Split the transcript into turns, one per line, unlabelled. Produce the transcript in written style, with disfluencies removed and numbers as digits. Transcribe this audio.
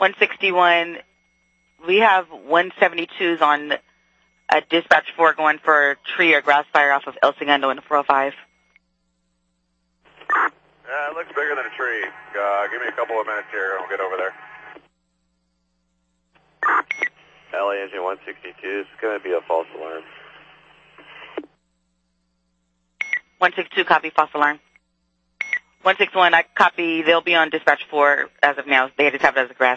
161, we have 172s on dispatch 4 going for a tree or grass fire off of El Segundo in the 405.
It looks bigger than a tree. Give me a couple of minutes here and we'll get over there. LA engine 162, this is going to be a false alarm.
162, copy, false alarm. 161, I copy, they'll be on dispatch 4 as of now. They just have it as a grass